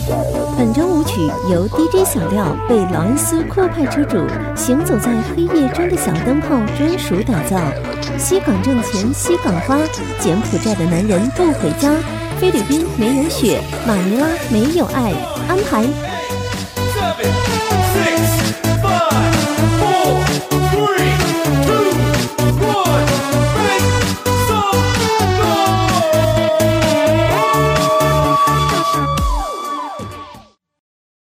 本周舞曲由 DJ 小廖为劳恩斯酷派车主行走在黑夜中的小灯泡专属打造。西港挣钱西港花，柬埔寨的男人不回家，菲律宾没有雪，马尼拉没有爱，安排。 7, 6, 5, 4, 3, 2